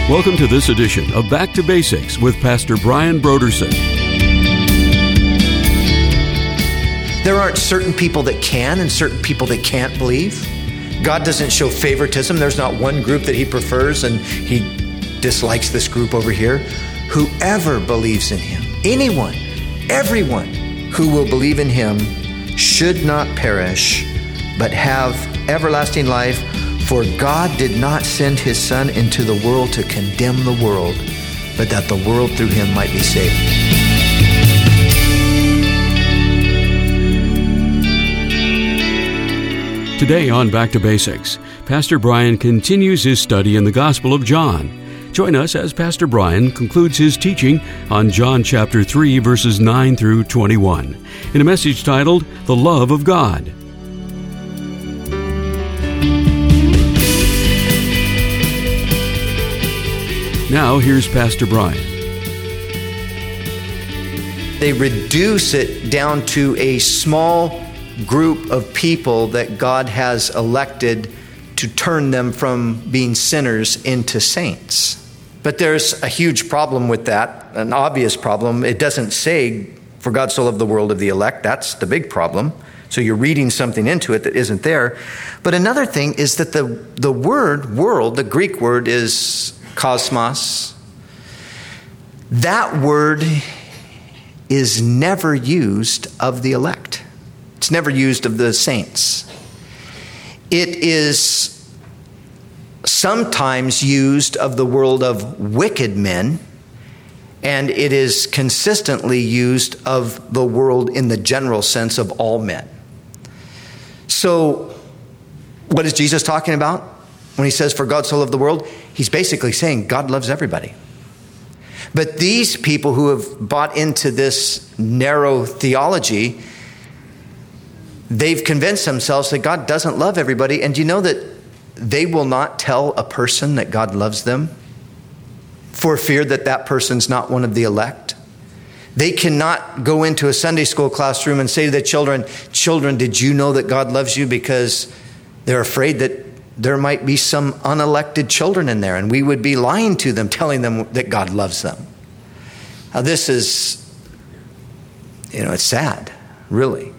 Welcome to this edition of Back to Basics with Pastor Brian Brodersen. There aren't certain people that can and certain people that can't believe. God doesn't show favoritism. There's not one group that he prefers and he dislikes this group over here. Whoever believes in him, anyone, everyone who will believe in him should not perish, but have everlasting life. For God did not send his Son into the world to condemn the world, but that the world through him might be saved. Today on Back to Basics, Pastor Brian continues his study in the Gospel of John. Join us as Pastor Brian concludes his teaching on John chapter 3, verses 9 through 21, in a message titled, The Love of God. Now, here's Pastor Brian. They reduce it down to a small group of people that God has elected to turn them from being sinners into saints. But there's a huge problem with that, an obvious problem. It doesn't say, for God so loved the world of the elect. That's the big problem. So you're reading something into it that isn't there. But another thing is that the word world, the Greek word is cosmos. That word is never used of the elect. It's never used of the saints. It is sometimes used of the world of wicked men, and it is consistently used of the world in the general sense of all men. So, what is Jesus talking about when he says, for God so loved the world? He's basically saying God loves everybody. But these people who have bought into this narrow theology, they've convinced themselves that God doesn't love everybody. And you know that they will not tell a person that God loves them for fear that that person's not one of the elect. They cannot go into a Sunday school classroom and say to the children, did you know that God loves you? Because they're afraid that there might be some unelected children in there, and we would be lying to them, telling them that God loves them. Now this is, it's sad, really.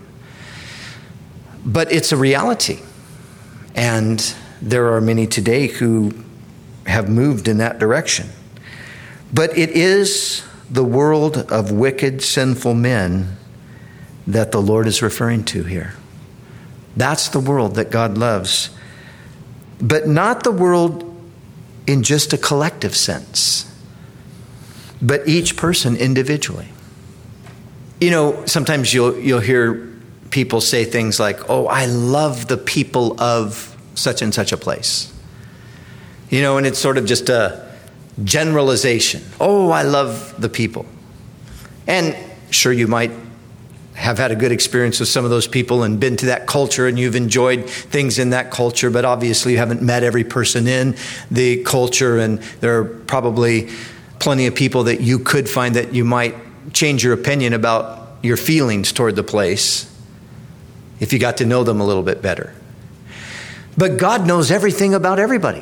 But it's a reality. And there are many today who have moved in that direction. But it is the world of wicked, sinful men that the Lord is referring to here. That's the world that God loves. But not the world in just a collective sense, but each person individually. Sometimes you'll hear people say things like, oh, I love the people of such and such a place. And it's sort of just a generalization. Oh, I love the people. And sure, you might have had a good experience with some of those people and been to that culture and you've enjoyed things in that culture, but obviously you haven't met every person in the culture, and there are probably plenty of people that you could find that you might change your opinion about your feelings toward the place if you got to know them a little bit better. But God knows everything about everybody.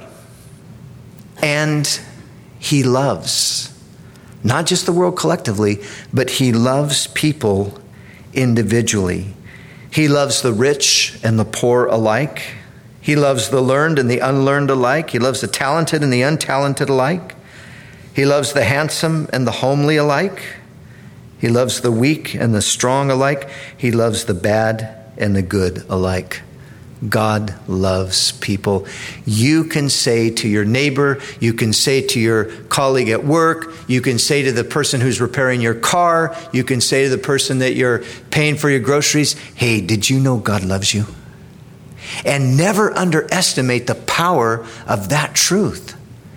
And he loves not just the world collectively, but he loves people individually. He loves the rich and the poor alike. He loves the learned and the unlearned alike. He loves the talented and the untalented alike. He loves the handsome and the homely alike. He loves the weak and the strong alike. He loves the bad and the good alike. God loves people. You can say to your neighbor, you can say to your colleague at work, you can say to the person who's repairing your car, you can say to the person that you're paying for your groceries, hey, did you know God loves you? And never underestimate the power of that truth.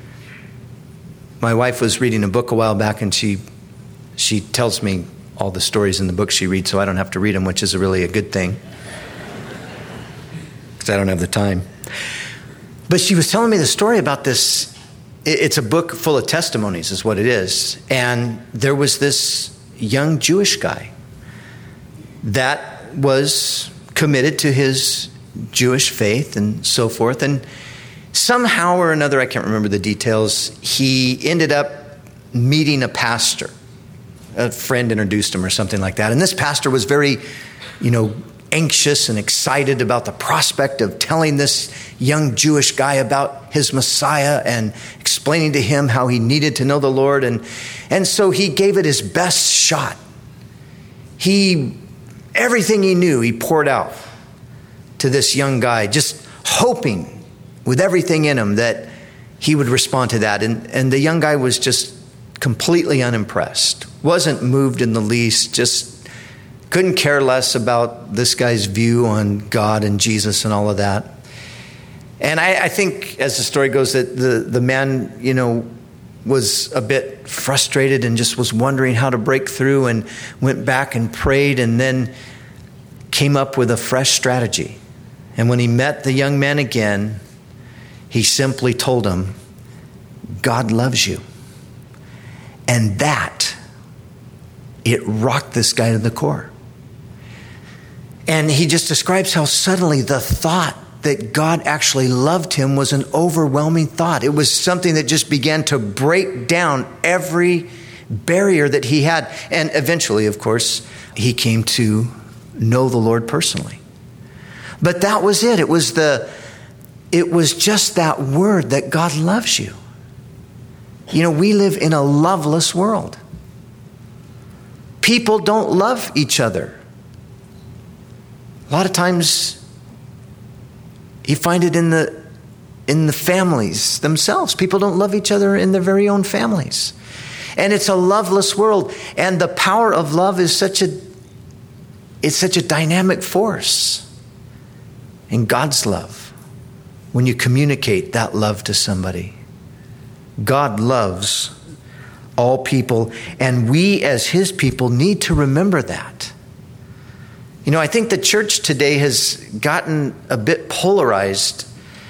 My wife was reading a book a while back, and she tells me all the stories in the book she reads, so I don't have to read them, which is really a good thing. I don't have the time. But she was telling me the story about this. It's a book full of testimonies is what it is. And there was this young Jewish guy that was committed to his Jewish faith and so forth. And somehow or another, I can't remember the details, he ended up meeting a pastor. A friend introduced him or something like that. And this pastor was very, anxious and excited about the prospect of telling this young Jewish guy about his Messiah and explaining to him how he needed to know the Lord. And so he gave it his best shot. Everything he knew, he poured out to this young guy, just hoping with everything in him that he would respond to that. And the young guy was just completely unimpressed, wasn't moved in the least, just couldn't care less about this guy's view on God and Jesus and all of that. And I think, as the story goes, that the man, was a bit frustrated and just was wondering how to break through, and went back and prayed, and then came up with a fresh strategy. And when he met the young man again, he simply told him, God loves you. And it rocked this guy to the core. And he just describes how suddenly the thought that God actually loved him was an overwhelming thought. It was something that just began to break down every barrier that he had. And eventually, of course, he came to know the Lord personally. But that was it. It was just that word that God loves you. We live in a loveless world. People don't love each other. A lot of times you find it in the families themselves. People don't love each other in their very own families. And it's a loveless world. And the power of love is such a dynamic force. And God's love, when you communicate that love to somebody, God loves all people, and we as his people need to remember that. I think the church today has gotten a bit polarized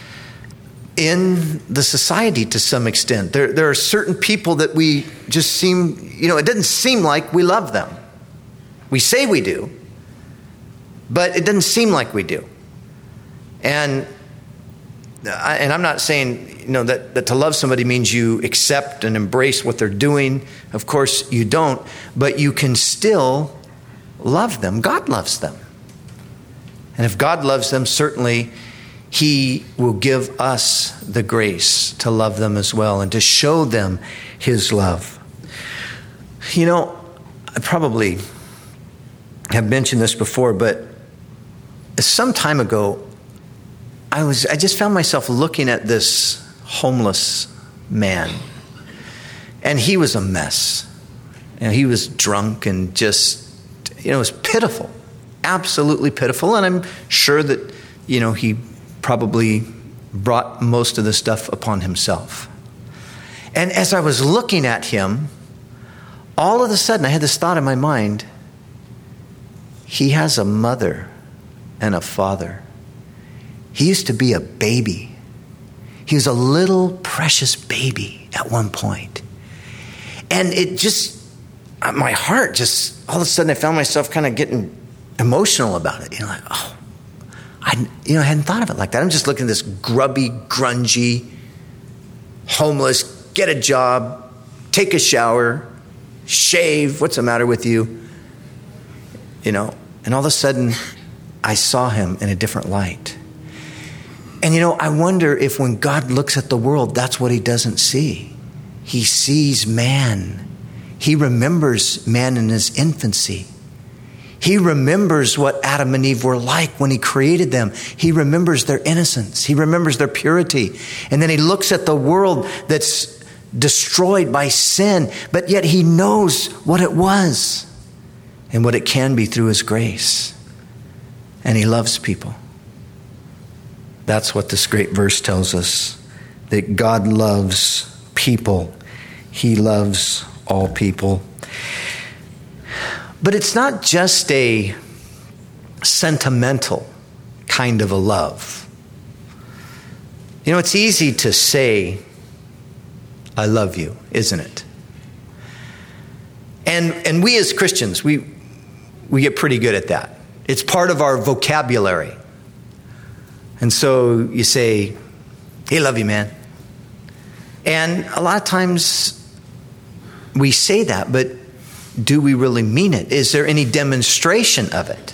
in the society to some extent. There are certain people that we just seem, it doesn't seem like we love them. We say we do, but it doesn't seem like we do. And I'm not saying, that to love somebody means you accept and embrace what they're doing. Of course you don't, but you can still love them. God loves them. And if God loves them, certainly he will give us the grace to love them as well and to show them his love. I probably have mentioned this before, but some time ago, I just found myself looking at this homeless man, and he was a mess. He was drunk and just, it was pitiful, absolutely pitiful. And I'm sure that, he probably brought most of the stuff upon himself. And as I was looking at him, all of a sudden I had this thought in my mind: he has a mother and a father. He used to be a baby. He was a little precious baby at one point. And it just, my heart just, all of a sudden I found myself kind of getting emotional about it. I hadn't thought of it like that. I'm just looking at this grubby, grungy, homeless, get a job, take a shower, shave, what's the matter with you? And all of a sudden I saw him in a different light. And I wonder if when God looks at the world, that's what he doesn't see. He sees man. He remembers man in his infancy. He remembers what Adam and Eve were like when he created them. He remembers their innocence. He remembers their purity. And then he looks at the world that's destroyed by sin, but yet he knows what it was and what it can be through his grace. And he loves people. That's what this great verse tells us, that God loves people. He loves all people. But it's not just a sentimental kind of a love. It's easy to say, I love you, isn't it? And we as Christians, we get pretty good at that. It's part of our vocabulary. And so you say, Hey, love you, man. And a lot of times we say that, but do we really mean it? Is there any demonstration of it?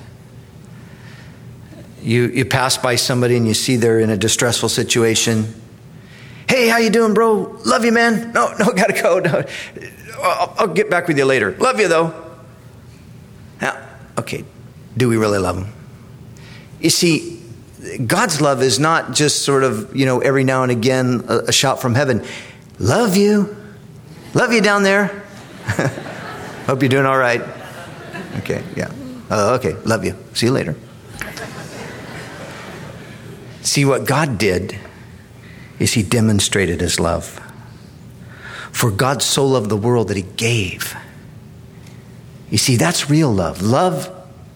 You pass by somebody and you see they're in a distressful situation. Hey, how you doing, bro? Love you, man. No, gotta go. No. I'll get back with you later. Love you, though. Now, okay, do we really love them? You see, God's love is not just sort of, every now and again a shout from heaven. Love you. Love you down there. Hope you're doing all right. Okay, yeah. Okay, love you. See you later. See, what God did is he demonstrated his love. For God so loved the world that he gave. You see, that's real love. Love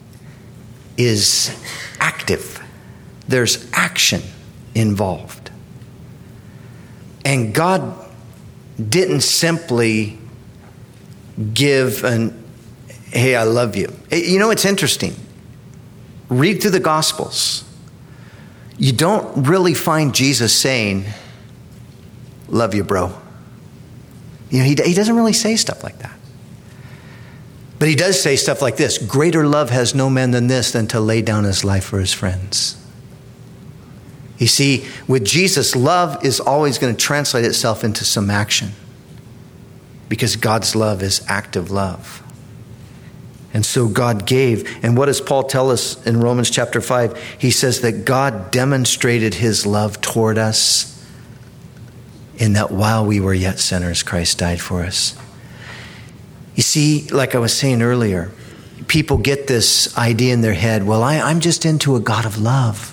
is active. There's action involved. And God didn't simply give hey, I love you. It's interesting. Read through the Gospels. You don't really find Jesus saying, love you, bro. He doesn't really say stuff like that. But he does say stuff like this: greater love has no man than this, than to lay down his life for his friends. You see, with Jesus, love is always going to translate itself into some action. Because God's love is active love. And so God gave. And what does Paul tell us in Romans chapter 5? He says that God demonstrated his love toward us in that while we were yet sinners, Christ died for us. You see, like I was saying earlier, people get this idea in their head, well, I'm just into a God of love.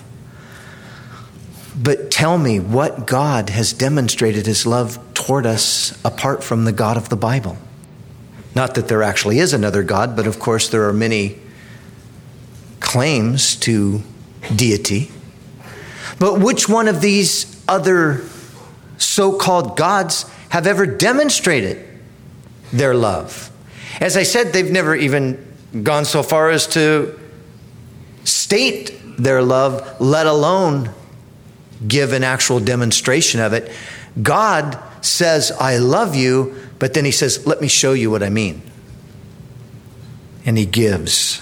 But tell me, what God has demonstrated his love toward us apart from the God of the Bible? Not that there actually is another God, but of course there are many claims to deity. But which one of these other so-called gods have ever demonstrated their love? As I said, they've never even gone so far as to state their love, let alone give an actual demonstration of it. God says, I love you, but then he says, let me show you what I mean. And he gives.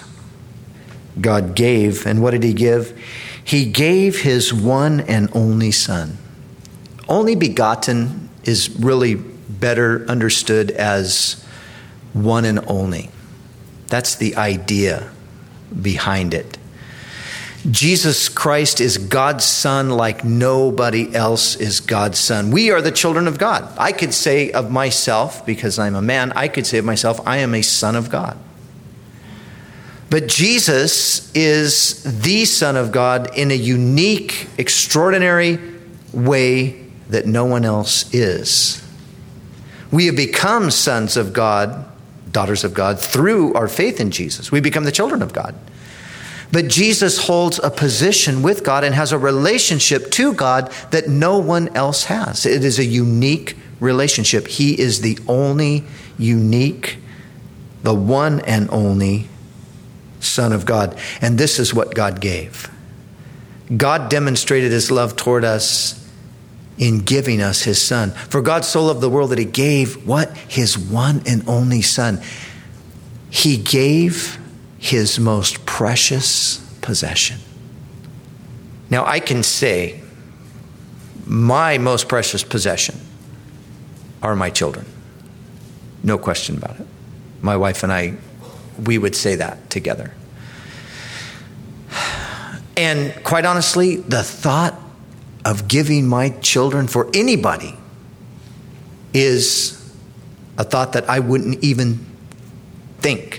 God gave. And what did he give? He gave his one and only Son. Only begotten is really better understood as one and only. That's the idea behind it. Jesus Christ is God's Son like nobody else is God's Son. We are the children of God. I could say of myself, because I'm a man, I could say of myself, I am a son of God. But Jesus is the Son of God in a unique, extraordinary way that no one else is. We have become sons of God, daughters of God, through our faith in Jesus. We become the children of God. But Jesus holds a position with God and has a relationship to God that no one else has. It is a unique relationship. He is the only unique, the one and only Son of God. And this is what God gave. God demonstrated his love toward us in giving us his Son. For God so loved the world that he gave what? His one and only Son. He gave his most precious possession. Now, I can say my most precious possession are my children. No question about it. My wife and I, we would say that together. And quite honestly, the thought of giving my children for anybody is a thought that I wouldn't even think.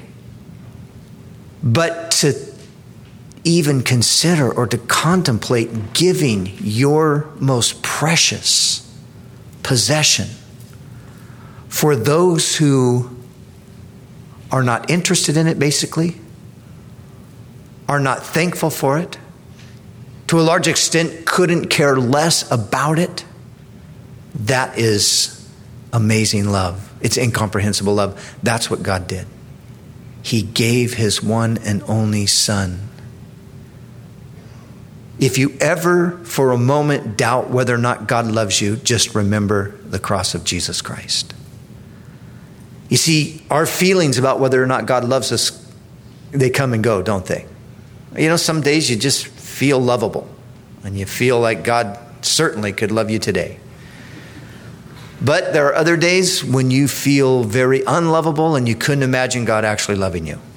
But to even consider or to contemplate giving your most precious possession for those who are not interested in it, basically, are not thankful for it, to a large extent couldn't care less about it, that is amazing love. It's incomprehensible love. That's what God did. He gave his one and only Son. If you ever for a moment doubt whether or not God loves you, just remember the cross of Jesus Christ. You see, our feelings about whether or not God loves us, they come and go, don't they? You know, some days you just feel lovable and you feel like God certainly could love you today. But there are other days when you feel very unlovable and you couldn't imagine God actually loving you.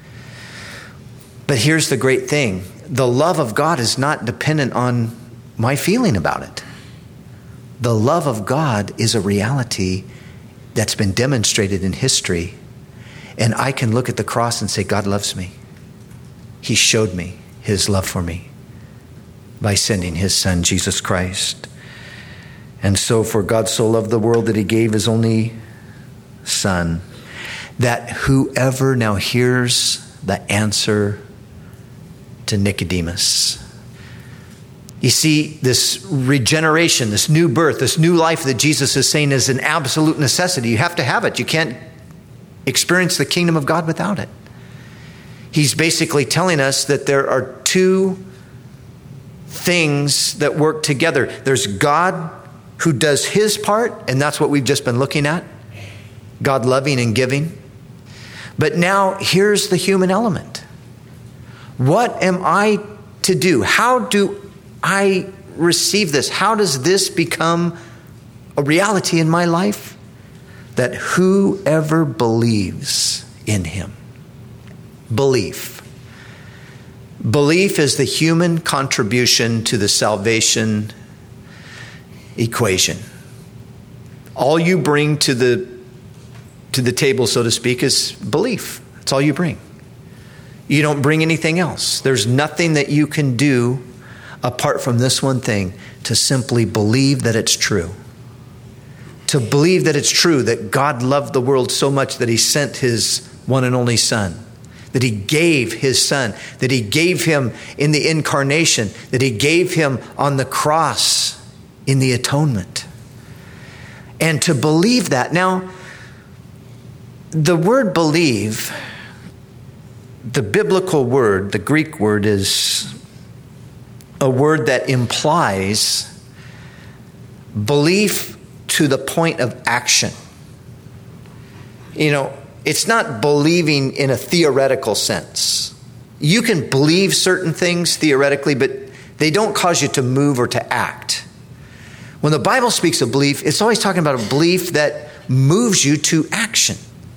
But here's the great thing. The love of God is not dependent on my feeling about it. The love of God is a reality that's been demonstrated in history. And I can look at the cross and say, God loves me. He showed me his love for me by sending his son, Jesus Christ. And so for God so loved the world that he gave his only son, that whoever, now hears the answer to Nicodemus. You see, this regeneration, this new birth, this new life that Jesus is saying is an absolute necessity. You have to have it. You can't experience the kingdom of God without it. He's basically telling us that there are two things that work together. There's God who does his part, and that's what we've just been looking at. God loving and giving. But now here's the human element. What am I to do? How do I receive this? How does this become a reality in my life? That whoever believes in him. Belief. Belief is the human contribution to the salvation equation. All you bring to the table, so to speak, is belief. That's all you bring. You don't bring anything else. There's nothing that you can do apart from this one thing, to simply believe that it's true. To believe that it's true, that God loved the world so much that he sent his one and only son, that he gave his son, that he gave him in the incarnation, that he gave him on the cross in the atonement. And to believe that. Now, the word believe, the biblical word, the Greek word, is a word that implies belief to the point of action. You know, it's not believing in a theoretical sense. You can believe certain things theoretically, but they don't cause you to move or to act. When the Bible speaks of belief, it's always talking about a belief that moves you to action.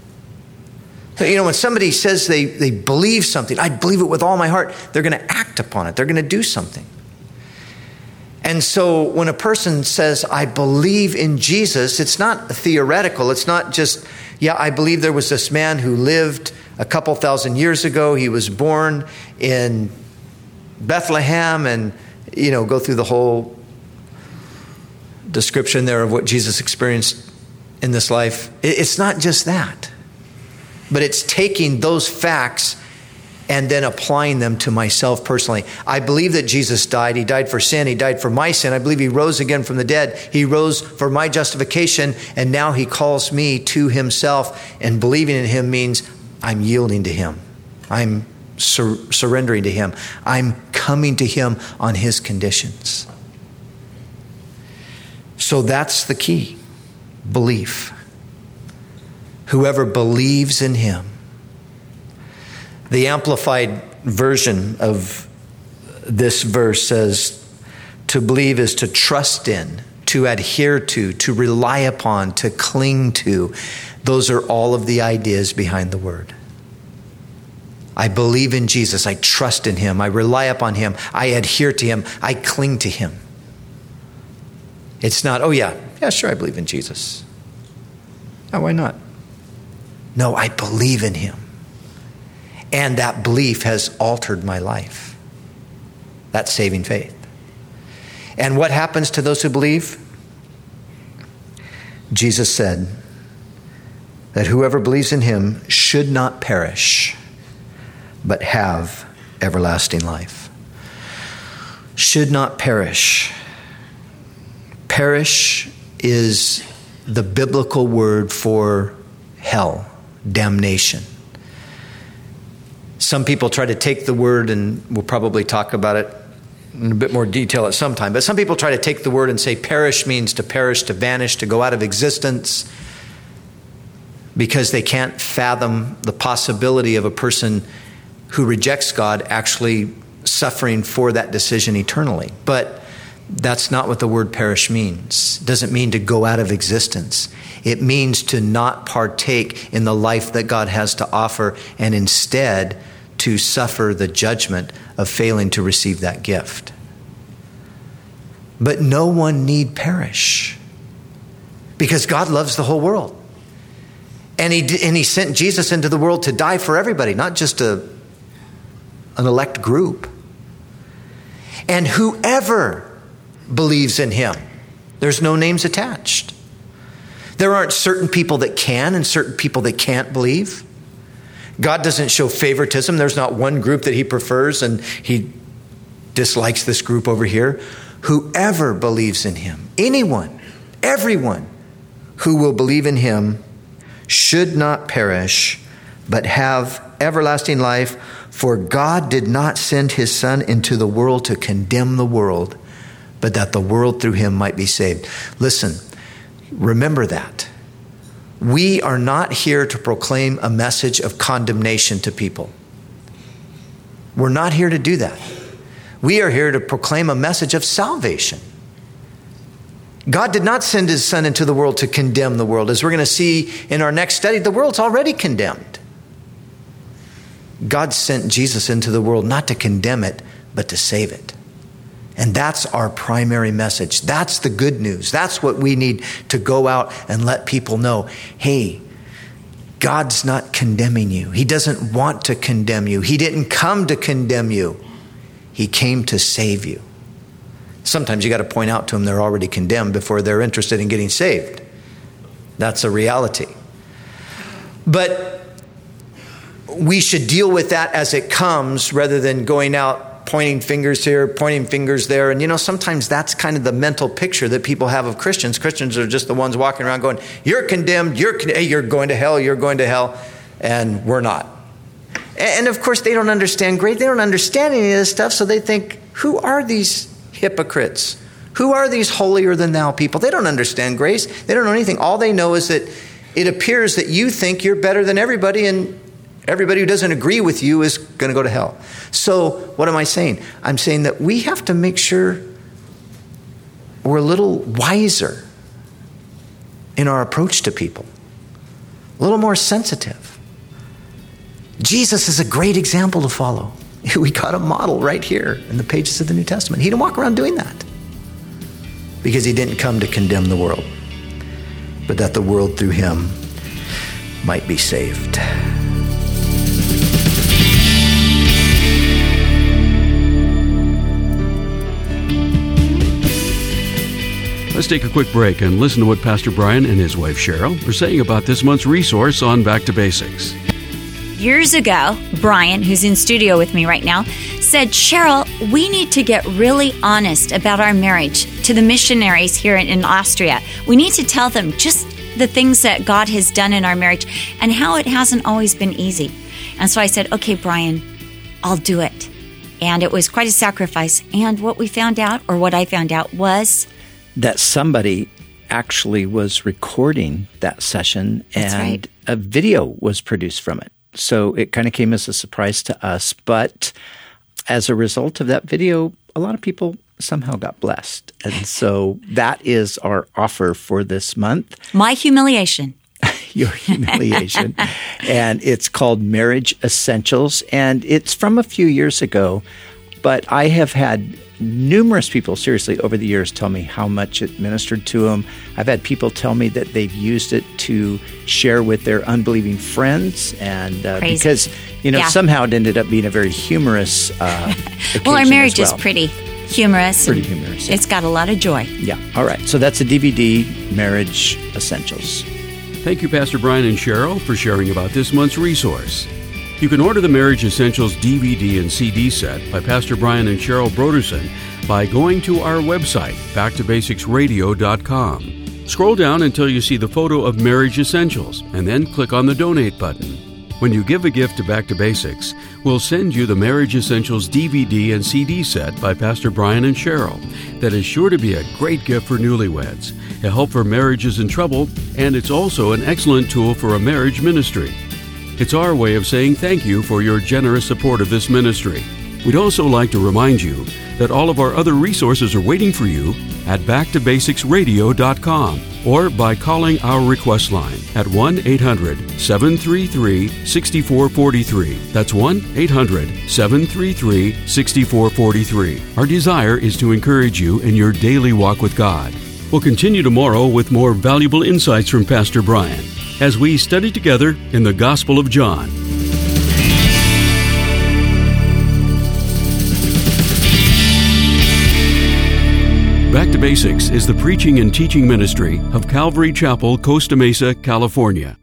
So, you know, when somebody says they believe something, I believe it with all my heart, they're going to act upon it. They're going to do something. And so when a person says, I believe in Jesus, it's not theoretical. It's not just, yeah, I believe there was this man who lived a couple thousand years ago. He was born in Bethlehem, and, you know, go through the whole description there of what Jesus experienced in this life. It's not just that, but it's taking those facts and then applying them to myself personally. I believe that Jesus died. He died for sin. He died for my sin. I believe he rose again from the dead. He rose for my justification, and now he calls me to himself, and believing in him means I'm yielding to him. I'm surrendering to him. I'm coming to him on his conditions. So that's the key. Belief. Whoever believes in him. The Amplified version of this verse says, to believe is to trust in, to adhere to rely upon, to cling to. Those are all of the ideas behind the word. I believe in Jesus. I trust in him. I rely upon him. I adhere to him. I cling to him. It's not, oh yeah, sure, I believe in Jesus. Oh, why not? No, I believe in him. And that belief has altered my life. That's saving faith. And what happens to those who believe? Jesus said that whoever believes in him should not perish, but have everlasting life. Should not perish. Perish is the biblical word for hell, damnation. Some people try to take the word, and we'll probably talk about it in a bit more detail at some time. But some people try to take the word and say perish means to perish, to vanish, to go out of existence, because they can't fathom the possibility of a person who rejects God actually suffering for that decision eternally. But that's not what the word perish means. It doesn't mean to go out of existence. It means to not partake in the life that God has to offer, and instead to suffer the judgment of failing to receive that gift. But no one need perish, because God loves the whole world. And he sent Jesus into the world to die for everybody, not just an elect group. And whoever believes in him, there's no names attached. There aren't certain people that can and certain people that can't believe. God doesn't show favoritism. There's not one group that he prefers and he dislikes this group over here. Whoever believes in him, anyone, everyone who will believe in him should not perish, but have everlasting life. For God did not send his Son into the world to condemn the world, but that the world through him might be saved. Listen, remember that. We are not here to proclaim a message of condemnation to people. We're not here to do that. We are here to proclaim a message of salvation. God did not send his Son into the world to condemn the world. As we're going to see in our next study, the world's already condemned. God sent Jesus into the world not to condemn it, but to save it. And that's our primary message. That's the good news. That's what we need to go out and let people know. Hey, God's not condemning you. He doesn't want to condemn you. He didn't come to condemn you. He came to save you. Sometimes you got to point out to them they're already condemned before they're interested in getting saved. That's a reality. But we should deal with that as it comes rather than going out pointing fingers here, pointing fingers there. And sometimes that's kind of the mental picture that people have of Christians. Christians are just the ones walking around going, you're condemned, hey, you're going to hell, you're going to hell, and we're not. And of course, they don't understand grace. They don't understand any of this stuff, so they think, who are these hypocrites? Who are these holier than thou people? They don't understand grace. They don't know anything. All they know is that it appears that you think you're better than everybody, and everybody who doesn't agree with you is going to go to hell. So what am I saying? I'm saying that we have to make sure we're a little wiser in our approach to people, a little more sensitive. Jesus is a great example to follow. We got a model right here in the pages of the New Testament. He didn't walk around doing that because he didn't come to condemn the world, but that the world through him might be saved. Let's take a quick break and listen to what Pastor Brian and his wife Cheryl are saying about this month's resource on Back to Basics. Years ago, Brian, who's in studio with me right now, said, Cheryl, we need to get really honest about our marriage to the missionaries here in Austria. We need to tell them just the things that God has done in our marriage and how it hasn't always been easy. And so I said, okay, Brian, I'll do it. And it was quite a sacrifice. And what I found out was that somebody actually was recording that session, and a video was produced from it. So it kind of came as a surprise to us. But as a result of that video, a lot of people somehow got blessed. And so that is our offer for this month. My humiliation. Your humiliation. And it's called Marriage Essentials. And it's from a few years ago. But I have had numerous people, seriously, over the years tell me how much it ministered to them. I've had people tell me that they've used it to share with their unbelieving friends. And because, somehow it ended up being a very humorous occasion. Well, our marriage is pretty humorous. Pretty humorous. Yeah. It's got a lot of joy. Yeah. All right. So that's a DVD, Marriage Essentials. Thank you, Pastor Brian and Cheryl, for sharing about this month's resource. You can order the Marriage Essentials DVD and CD set by Pastor Brian and Cheryl Broderson by going to our website, backtobasicsradio.com. Scroll down until you see the photo of Marriage Essentials, and then click on the Donate button. When you give a gift to Back to Basics, we'll send you the Marriage Essentials DVD and CD set by Pastor Brian and Cheryl. That is sure to be a great gift for newlyweds, a help for marriages in trouble, and it's also an excellent tool for a marriage ministry. It's our way of saying thank you for your generous support of this ministry. We'd also like to remind you that all of our other resources are waiting for you at backtobasicsradio.com or by calling our request line at 1-800-733-6443. That's 1-800-733-6443. Our desire is to encourage you in your daily walk with God. We'll continue tomorrow with more valuable insights from Pastor Brian as we study together in the Gospel of John. Back to Basics is the preaching and teaching ministry of Calvary Chapel, Costa Mesa, California.